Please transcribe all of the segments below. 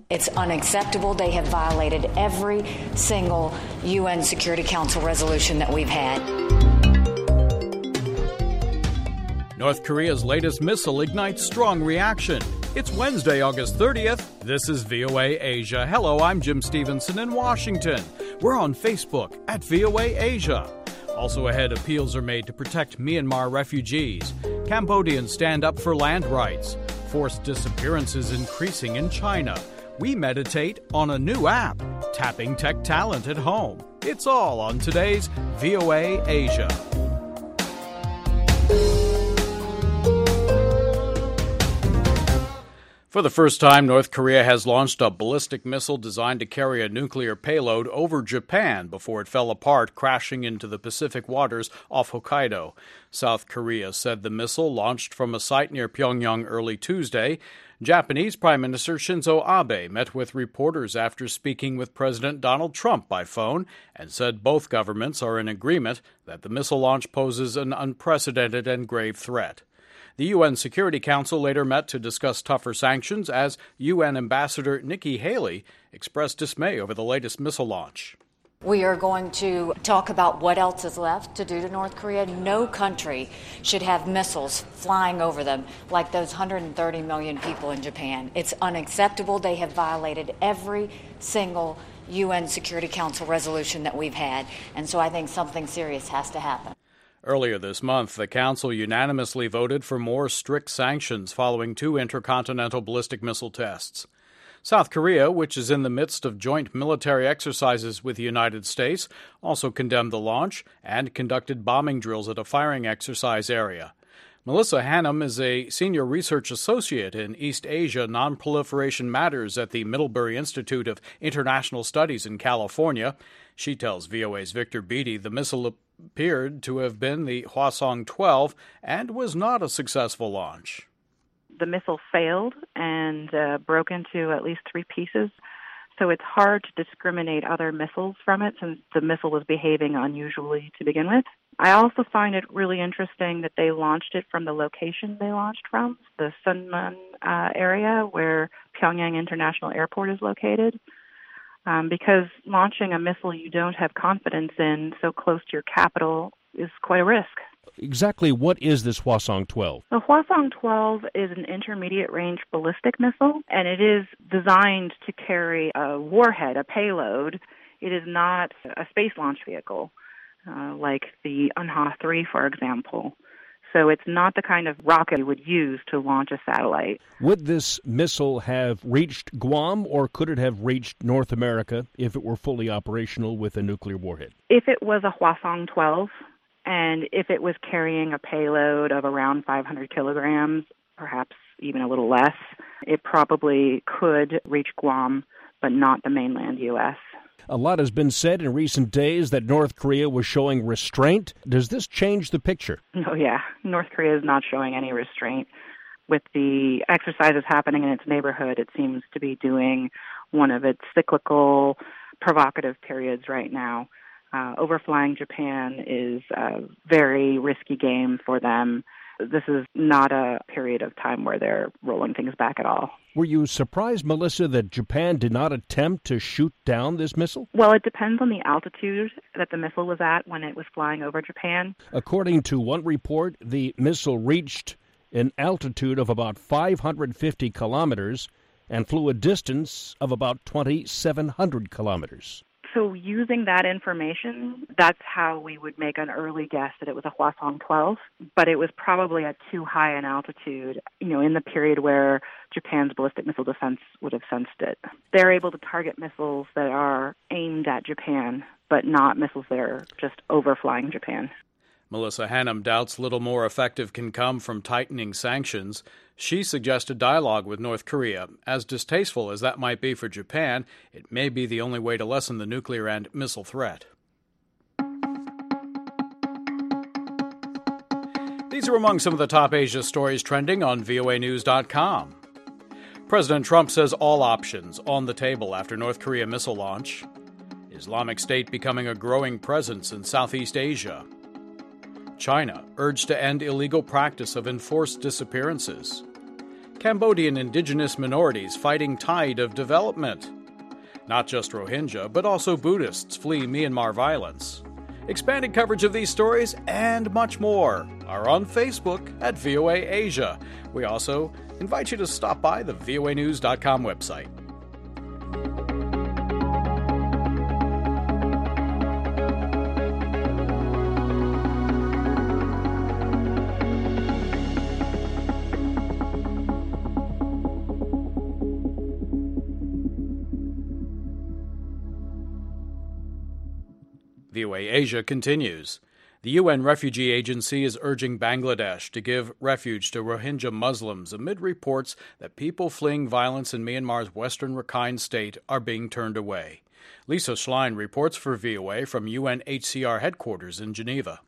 It's unacceptable. They have violated every single UN Security Council resolution that we've had. North Korea's latest missile ignites strong reaction. It's Wednesday, August 30th. This is VOA Asia. Hello, I'm Jim Stevenson in Washington. We're on Facebook at VOA Asia. Also ahead, appeals are made to protect Myanmar refugees. Cambodians stand up for land rights. Forced disappearances increasing in China. We meditate on a new app, tapping tech talent at home. It's all on today's VOA Asia. For the first time, North Korea has launched a ballistic missile designed to carry a nuclear payload over Japan before it fell apart, crashing into the Pacific waters off Hokkaido. South Korea said the missile launched from a site near Pyongyang early Tuesday. Japanese Prime Minister Shinzo Abe met with reporters after speaking with President Donald Trump by phone and said both governments are in agreement that the missile launch poses an unprecedented and grave threat. The UN Security Council later met to discuss tougher sanctions as UN Ambassador Nikki Haley expressed dismay over the latest missile launch. We are going to talk about what else is left to do to North Korea. No country should have missiles flying over them like those 130 million people in Japan. It's unacceptable. They have violated every single UN Security Council resolution that we've had. And so I think something serious has to happen. Earlier this month, the Council unanimously voted for more strict sanctions following two intercontinental ballistic missile tests. South Korea, which is in the midst of joint military exercises with the United States, also condemned the launch and conducted bombing drills at a firing exercise area. Melissa Hannum is a senior research associate in East Asia Nonproliferation Matters at the Middlebury Institute of International Studies in California. She tells VOA's Victor Beattie the missile appeared to have been the Hwasong-12 and was not a successful launch. The missile failed and broke into at least 3 pieces, so it's hard to discriminate other missiles from it since the missile was behaving unusually to begin with. I also find it really interesting that they launched it from the location they launched from, the Sunmun area where Pyongyang International Airport is located. Because launching a missile you don't have confidence in so close to your capital is quite a risk. Exactly what is this Hwasong-12? The Hwasong-12 is an intermediate-range ballistic missile, and it is designed to carry a warhead, a payload. It is not a space launch vehicle like the Unha-3, for example. So it's not the kind of rocket you would use to launch a satellite. Would this missile have reached Guam, or could it have reached North America if it were fully operational with a nuclear warhead? If it was a Hwasong-12, and if it was carrying a payload of around 500 kilograms, perhaps even a little less, it probably could reach Guam, but not the mainland U.S. A lot has been said in recent days that North Korea was showing restraint. Does this change the picture? Oh, yeah. North Korea is not showing any restraint. With the exercises happening in its neighborhood, it seems to be doing one of its cyclical, provocative periods right now. Overflying Japan is a very risky game for them. This is not a period of time where they're rolling things back at all. Were you surprised, Melissa, that Japan did not attempt to shoot down this missile? Well, it depends on the altitude that the missile was at when it was flying over Japan. According to one report, the missile reached an altitude of about 550 kilometers and flew a distance of about 2,700 kilometers. So using that information, that's how we would make an early guess that it was a Hwasong-12, but it was probably at too high an altitude, in the period where Japan's ballistic missile defense would have sensed it. They're able to target missiles that are aimed at Japan, but not missiles that are just overflying Japan. Melissa Hannum doubts little more effective can come from tightening sanctions. She suggested dialogue with North Korea. As distasteful as that might be for Japan, it may be the only way to lessen the nuclear and missile threat. These are among some of the top Asia stories trending on voanews.com. President Trump says all options on the table after North Korea missile launch. Islamic State becoming a growing presence in Southeast Asia. China urged to end illegal practice of enforced disappearances. Cambodian indigenous minorities fighting tide of development. Not just Rohingya, but also Buddhists flee Myanmar violence. Expanded coverage of these stories and much more are on Facebook at VOA Asia. We also invite you to stop by the voanews.com website. VOA Asia continues. The UN Refugee Agency is urging Bangladesh to give refuge to Rohingya Muslims amid reports that people fleeing violence in Myanmar's western Rakhine state are being turned away. Lisa Schlein reports for VOA from UNHCR headquarters in Geneva.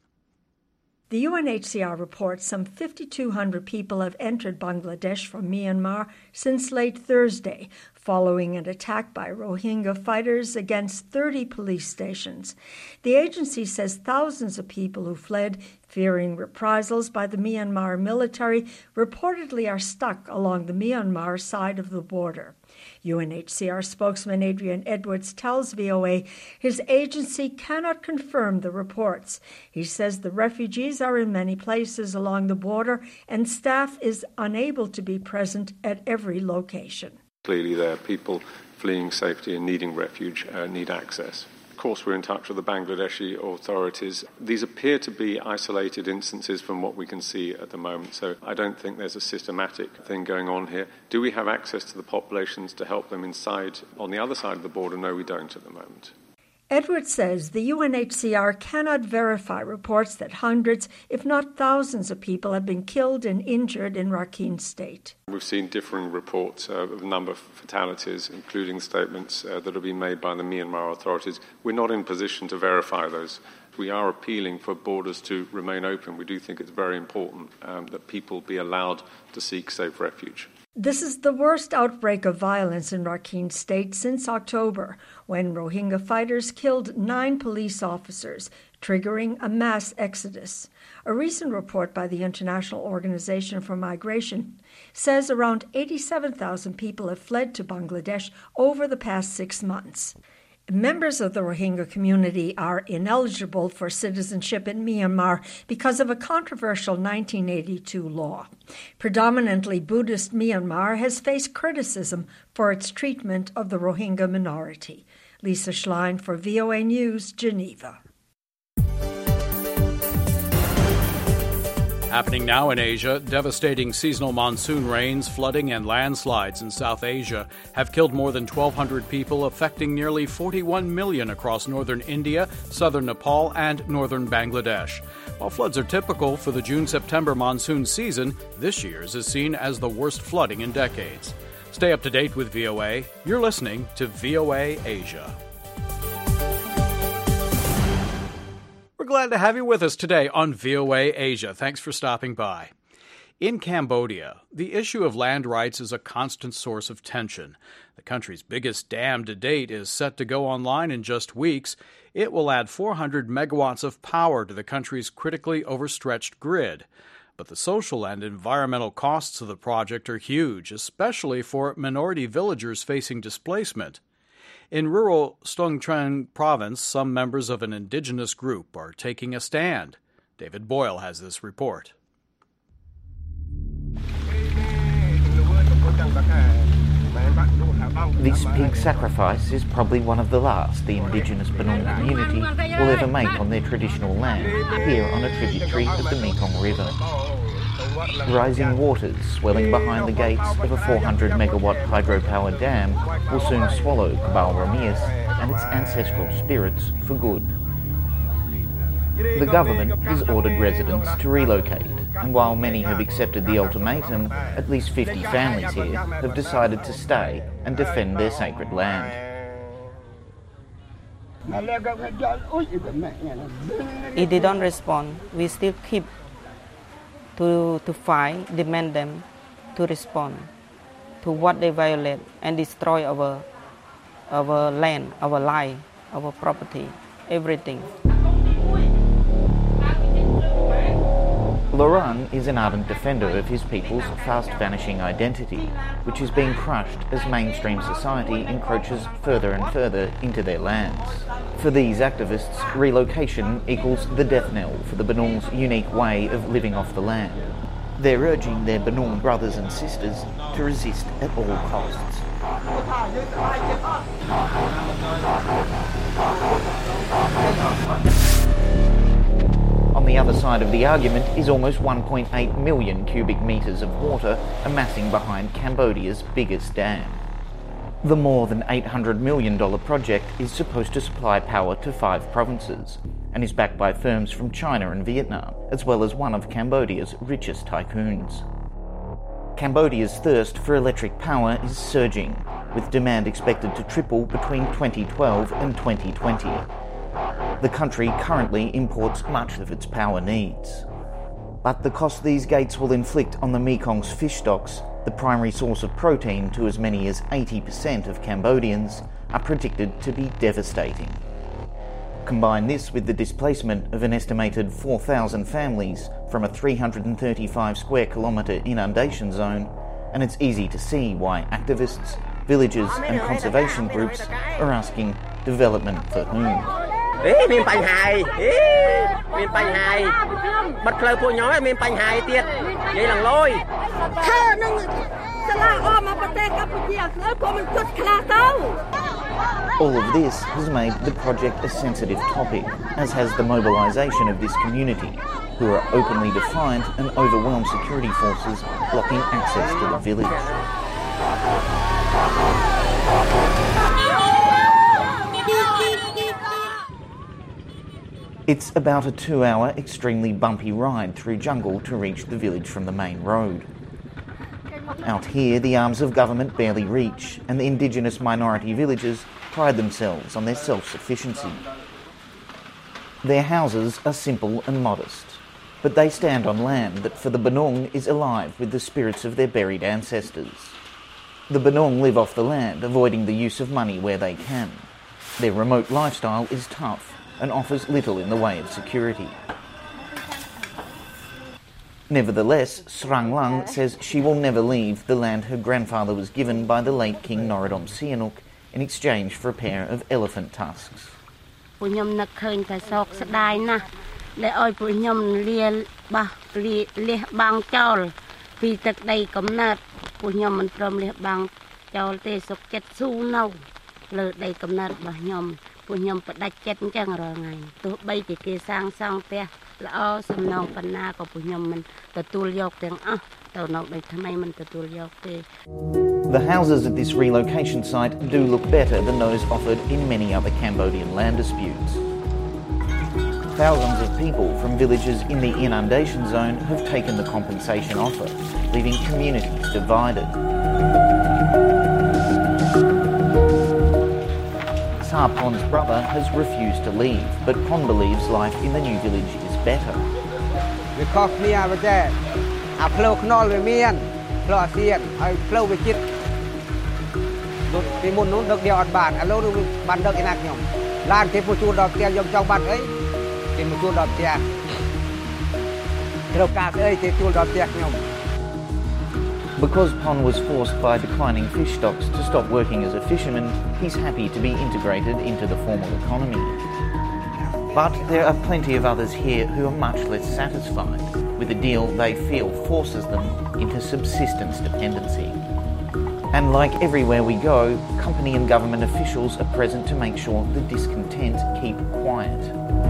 The UNHCR reports some 5,200 people have entered Bangladesh from Myanmar since late Thursday, following an attack by Rohingya fighters against 30 police stations. The agency says thousands of people who fled, fearing reprisals by the Myanmar military, reportedly are stuck along the Myanmar side of the border. UNHCR spokesman Adrian Edwards tells VOA his agency cannot confirm the reports. He says the refugees are in many places along the border and staff is unable to be present at every location. Clearly there are people fleeing safety and needing refuge, need access. Of course, we're in touch with the Bangladeshi authorities. These appear to be isolated instances from what we can see at the moment, so I don't think there's a systematic thing going on here. Do we have access to the populations to help them inside on the other side of the border? No, we don't at the moment. Edwards says the UNHCR cannot verify reports that hundreds, if not thousands of people have been killed and injured in Rakhine State. We've seen differing reports of a number of fatalities, including statements that have been made by the Myanmar authorities. We're not in position to verify those. We are appealing for borders to remain open. We do think it's very important that people be allowed to seek safe refuge. This is the worst outbreak of violence in Rakhine State since October, when Rohingya fighters killed 9 police officers, triggering a mass exodus. A recent report by the International Organization for Migration says around 87,000 people have fled to Bangladesh over the past 6 months. Members of the Rohingya community are ineligible for citizenship in Myanmar because of a controversial 1982 law. Predominantly Buddhist Myanmar has faced criticism for its treatment of the Rohingya minority. Lisa Schlein for VOA News, Geneva. Happening now in Asia, devastating seasonal monsoon rains, flooding, and landslides in South Asia have killed more than 1,200 people, affecting nearly 41 million across northern India, southern Nepal, and northern Bangladesh. While floods are typical for the June-September monsoon season, this year's is seen as the worst flooding in decades. Stay up to date with VOA. You're listening to VOA Asia. We're glad to have you with us today on VOA Asia. Thanks for stopping by. In Cambodia, the issue of land rights is a constant source of tension. The country's biggest dam to date is set to go online in just weeks. It will add 400 megawatts of power to the country's critically overstretched grid. But the social and environmental costs of the project are huge, especially for minority villagers facing displacement. In rural Stung Treng province, some members of an indigenous group are taking a stand. David Boyle has this report. This pig sacrifice is probably one of the last the indigenous Benong community will ever make on their traditional land, here on a tributary of the Mekong River. Rising waters swelling behind the gates of a 400 megawatt hydropower dam will soon swallow Cabal Ramius and its ancestral spirits for good. The government has ordered residents to relocate, and while many have accepted the ultimatum, at least 50 families here have decided to stay and defend their sacred land. If they don't respond, we still keep to fight, demand them to respond to what they violate and destroy our land, our life, our property, everything. Laurent is an ardent defender of his people's fast-vanishing identity, which is being crushed as mainstream society encroaches further and further into their lands. For these activists, relocation equals the death knell for the Bunung's unique way of living off the land. They're urging their Bunung brothers and sisters to resist at all costs. On the other side of the argument is almost 1.8 million cubic metres of water amassing behind Cambodia's biggest dam. The more than $800 million project is supposed to supply power to 5 provinces and is backed by firms from China and Vietnam, as well as one of Cambodia's richest tycoons. Cambodia's thirst for electric power is surging, with demand expected to triple between 2012 and 2020. The country currently imports much of its power needs. But the cost these gates will inflict on the Mekong's fish stocks, the primary source of protein to as many as 80% of Cambodians, are predicted to be devastating. Combine this with the displacement of an estimated 4,000 families from a 335 square kilometre inundation zone, and it's easy to see why activists, villagers and conservation groups are asking development for whom. មានបញ្ហាមានបញ្ហាបិទផ្លូវពួកខ្ញុំមានបញ្ហាទៀតនិយាយឡើងលយធ្វើនឹងសាលាអមមកប្រទេសកម្ពុជាធ្វើក៏មិនគិតខ្លះទៅ All of this has made the project a sensitive topic, as has the mobilisation of this community, who are openly defiant and overwhelm security forces blocking access to the village. It's about a 2-hour, extremely bumpy ride through jungle to reach the village from the main road. Out here, the arms of government barely reach, and the indigenous minority villagers pride themselves on their self-sufficiency. Their houses are simple and modest, but they stand on land that for the Bunung is alive with the spirits of their buried ancestors. The Bunung live off the land, avoiding the use of money where they can. Their remote lifestyle is tough and offers little in the way of security. Nevertheless, Srang Lang says she will never leave the land her grandfather was given by the late King Norodom Sihanouk in exchange for a pair of elephant tusks. The houses at this relocation site do look better than those offered in many other Cambodian land disputes. Thousands of people from villages in the inundation zone have taken the compensation offer, leaving communities divided. Sa Pon's brother has refused to leave, but Pon believes life in the new village is better. Because Pon was forced by declining fish stocks to stop working as a fisherman, he's happy to be integrated into the formal economy. But there are plenty of others here who are much less satisfied with a deal they feel forces them into subsistence dependency. And like everywhere we go, company and government officials are present to make sure the discontent keep quiet.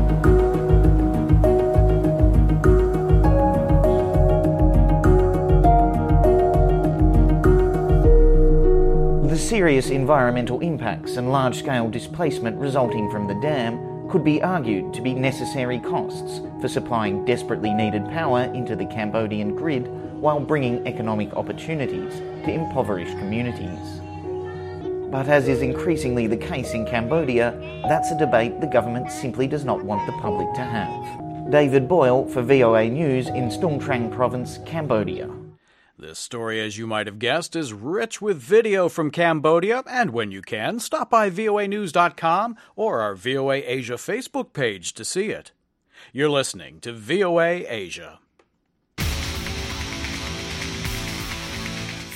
The serious environmental impacts and large-scale displacement resulting from the dam could be argued to be necessary costs for supplying desperately needed power into the Cambodian grid while bringing economic opportunities to impoverished communities. But as is increasingly the case in Cambodia, that's a debate the government simply does not want the public to have. David Boyle for VOA News in Stung Treng Province, Cambodia. This story, as you might have guessed, is rich with video from Cambodia, and when you can, stop by voanews.com or our VOA Asia Facebook page to see it. You're listening to VOA Asia.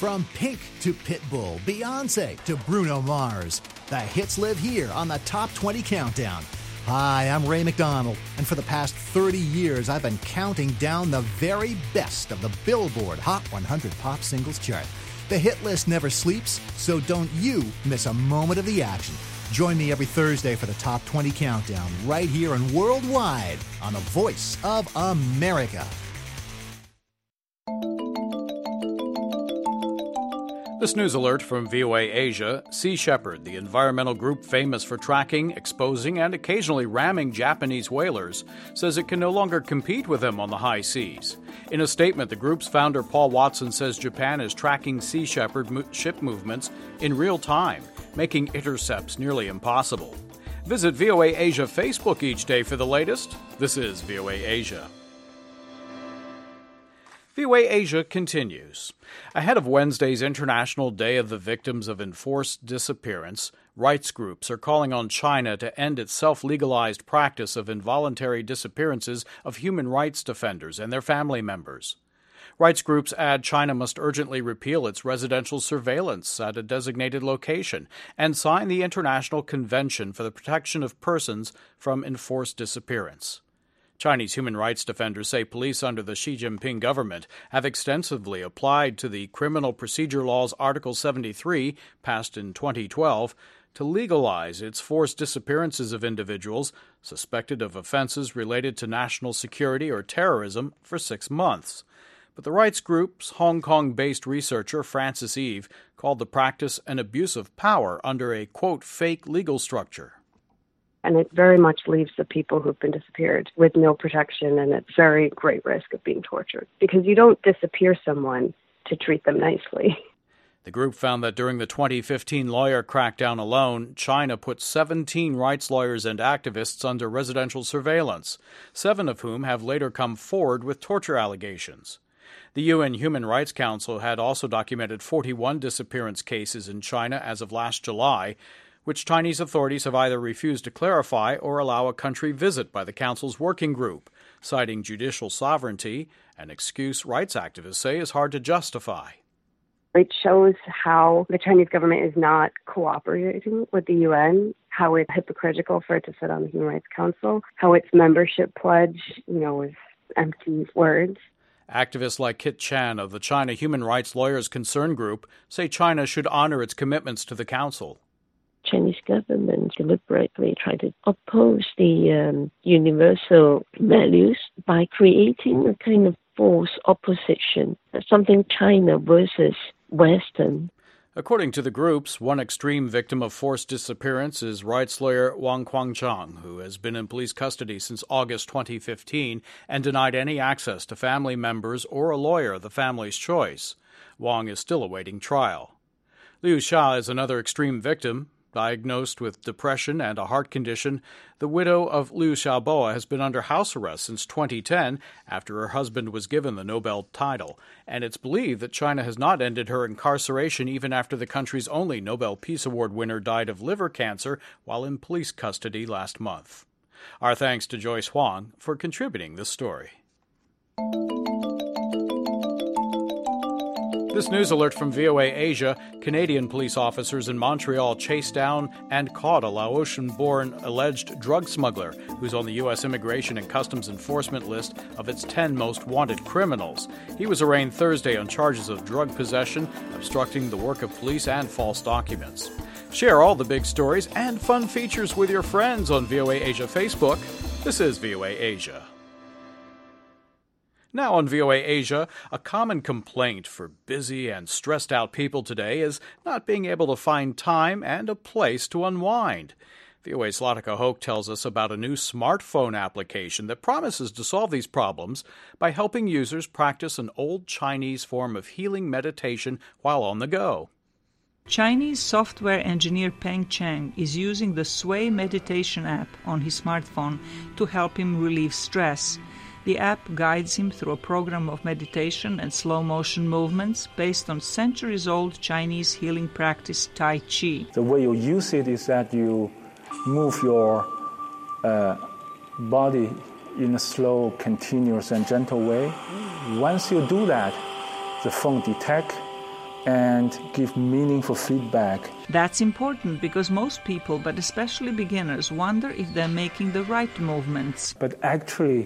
From Pink to Pitbull, Beyonce to Bruno Mars, the hits live here on the Top 20 Countdown. Hi, I'm Ray McDonald, and for the past 30 years, I've been counting down the very best of the Billboard Hot 100 Pop Singles chart. The hit list never sleeps, so don't you miss a moment of the action. Join me every Thursday for the Top 20 Countdown, right here and worldwide on the Voice of America. This news alert from VOA Asia. Sea Shepherd, the environmental group famous for tracking, exposing, and occasionally ramming Japanese whalers, says it can no longer compete with them on the high seas. In a statement, the group's founder Paul Watson says Japan is tracking Sea Shepherd ship movements in real time, making intercepts nearly impossible. Visit VOA Asia Facebook each day for the latest. This is VOA Asia. VOA Asia continues. Ahead of Wednesday's International Day of the Victims of Enforced Disappearance, rights groups are calling on China to end its self-legalized practice of involuntary disappearances of human rights defenders and their family members. Rights groups add China must urgently repeal its residential surveillance at a designated location and sign the International Convention for the Protection of Persons from Enforced Disappearance. Chinese human rights defenders say police under the Xi Jinping government have extensively applied to the Criminal Procedure Law's Article 73, passed in 2012, to legalize its forced disappearances of individuals suspected of offenses related to national security or terrorism for 6 months. But the rights group's Hong Kong-based researcher Francis Eve called the practice an abuse of power under a, quote, fake legal structure. And it very much leaves the people who've been disappeared with no protection and at very great risk of being tortured. Because you don't disappear someone to treat them nicely. The group found that during the 2015 lawyer crackdown alone, China put 17 rights lawyers and activists under residential surveillance, 7 of whom have later come forward with torture allegations. The UN Human Rights Council had also documented 41 disappearance cases in China as of last July, which Chinese authorities have either refused to clarify or allow a country visit by the Council's working group, citing judicial sovereignty, an excuse rights activists say is hard to justify. It shows how the Chinese government is not cooperating with the UN, how it's hypocritical for it to sit on the Human Rights Council, how its membership pledge, is empty words. Activists like Kit Chan of the China Human Rights Lawyers Concern Group say China should honor its commitments to the Council. Chinese government deliberately try to oppose the universal values by creating a kind of false opposition, something China versus Western. According to the groups, one extreme victim of forced disappearance is rights lawyer Wang Guangchang, who has been in police custody since August 2015 and denied any access to family members or a lawyer of the family's choice. Wang is still awaiting trial. Liu Xia is another extreme victim. Diagnosed with depression and a heart condition, the widow of Liu Xiaobo has been under house arrest since 2010 after her husband was given the Nobel title, and it's believed that China has not ended her incarceration even after the country's only Nobel Peace Award winner died of liver cancer while in police custody last month. Our thanks to Joyce Huang for contributing this story. This news alert from VOA Asia. Canadian police officers in Montreal chased down and caught a Laotian-born alleged drug smuggler who's on the U.S. Immigration and Customs Enforcement list of its 10 most wanted criminals. He was arraigned Thursday on charges of drug possession, obstructing the work of police, and false documents. Share all the big stories and fun features with your friends on VOA Asia Facebook. This is VOA Asia. Now on VOA Asia, a common complaint for busy and stressed-out people today is not being able to find time and a place to unwind. VOA's Latika Hoke tells us about a new smartphone application that promises to solve these problems by helping users practice an old Chinese form of healing meditation while on the go. Chinese software engineer Peng Cheng is using the Sway meditation app on his smartphone to help him relieve stress. The app guides him through a program of meditation and slow-motion movements based on centuries-old Chinese healing practice Tai Chi. The way you use it is that you move your body in a slow, continuous, and gentle way. Once you do that, the phone detects and give meaningful feedback. That's important because most people, but especially beginners, wonder if they're making the right movements. But actually,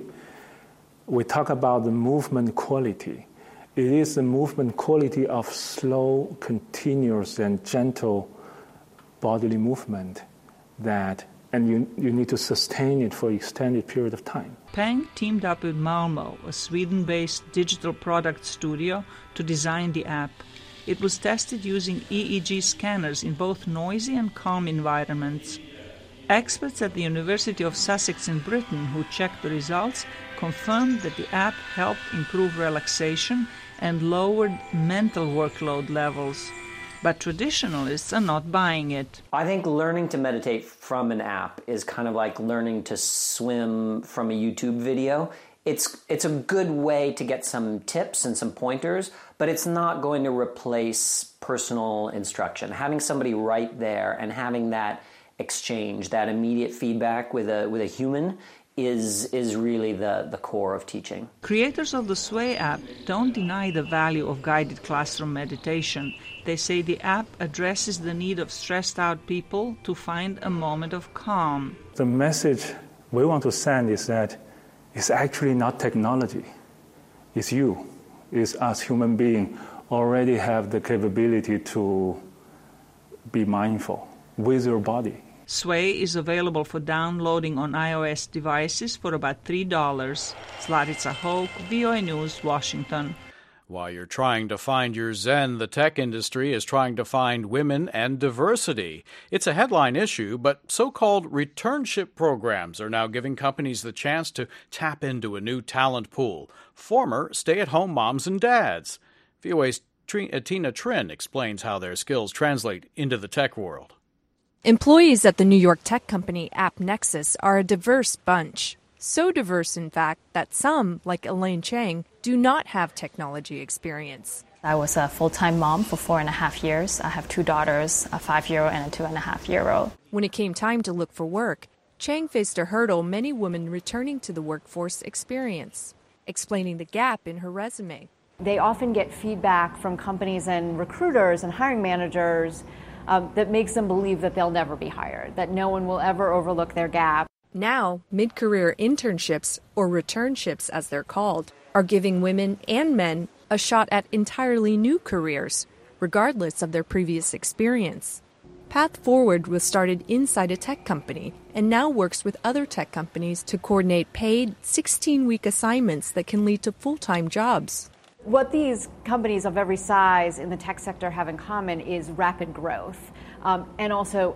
we talk about the movement quality. It is the movement quality of slow, continuous, and gentle bodily movement and you need to sustain it for an extended period of time. Peng teamed up with Malmo, a Sweden-based digital product studio, to design the app. It was tested using EEG scanners in both noisy and calm environments. Experts at the University of Sussex in Britain who checked the results confirmed that the app helped improve relaxation and lowered mental workload levels. But traditionalists are not buying it. I think learning to meditate from an app is kind of like learning to swim from a YouTube video. It's a good way to get some tips and some pointers, but it's not going to replace personal instruction. Having somebody right there and having that exchange, that immediate feedback with a human is really the core of teaching. Creators of the Sway app don't deny the value of guided classroom meditation. They say the app addresses the need of stressed out people to find a moment of calm. The message we want to send is that it's actually not technology. It's you. It's us human beings already have the capability to be mindful with your body. Sway is available for downloading on iOS devices for about $3. Zlatica Hoke, VOA News, Washington. While you're trying to find your Zen, the tech industry is trying to find women and diversity. It's a headline issue, but so-called returnship programs are now giving companies the chance to tap into a new talent pool. Former stay-at-home moms and dads. VOA's Tina Trin explains how their skills translate into the tech world. Employees at the New York tech company AppNexus are a diverse bunch. So diverse, in fact, that some, like Elaine Chang, do not have technology experience. I was a full-time mom for 4.5 years. I have 2 daughters, a 5-year-old and a 2.5-year-old. When it came time to look for work, Chang faced a hurdle many women returning to the workforce experience, explaining the gap in her resume. They often get feedback from companies and recruiters and hiring managers that makes them believe that they'll never be hired, that no one will ever overlook their gap. Now, mid-career internships, or returnships as they're called, are giving women and men a shot at entirely new careers, regardless of their previous experience. Path Forward was started inside a tech company and now works with other tech companies to coordinate paid 16-week assignments that can lead to full-time jobs. What these companies of every size in the tech sector have in common is rapid growth and also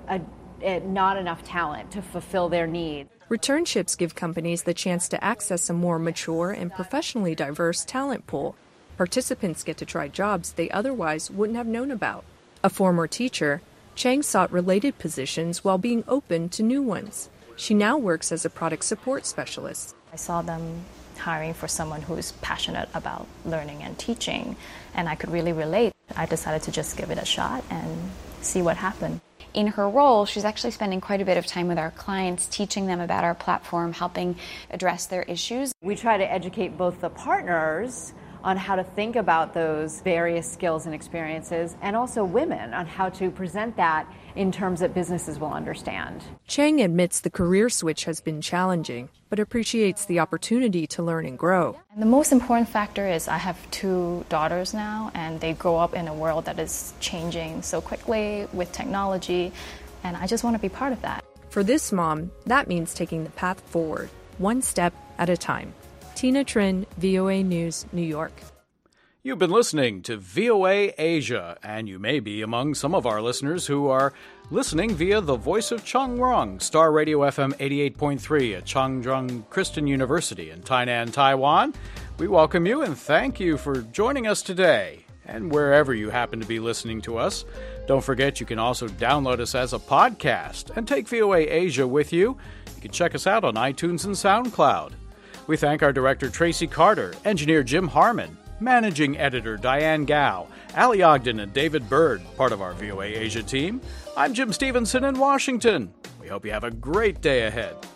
not enough talent to fulfill their needs. Returnships give companies the chance to access a more mature and professionally diverse talent pool. Participants get to try jobs they otherwise wouldn't have known about. A former teacher, Chang sought related positions while being open to new ones. She now works as a product support specialist. I saw them hiring for someone who is passionate about learning and teaching, and I could really relate. I decided to just give it a shot and see what happened. In her role, she's actually spending quite a bit of time with our clients, teaching them about our platform, helping address their issues. We try to educate both the partners on how to think about those various skills and experiences, and also women on how to present that in terms that businesses will understand. Chang admits the career switch has been challenging, but appreciates the opportunity to learn and grow. And the most important factor is I have 2 daughters now, and they grow up in a world that is changing so quickly with technology, and I just want to be part of that. For this mom, that means taking the path forward, one step at a time. Tina Trin, VOA News, New York. You've been listening to VOA Asia, and you may be among some of our listeners who are listening via the voice of Chungrong, Star Radio FM 88.3 at Changzheng Christian University in Tainan, Taiwan. We welcome you and thank you for joining us today. And wherever you happen to be listening to us, don't forget you can also download us as a podcast and take VOA Asia with you. You can check us out on iTunes and SoundCloud. We thank our director, Tracy Carter, engineer Jim Harmon, managing editor Diane Gao, Ali Ogden and David Bird, part of our VOA Asia team. I'm Jim Stevenson in Washington. We hope you have a great day ahead.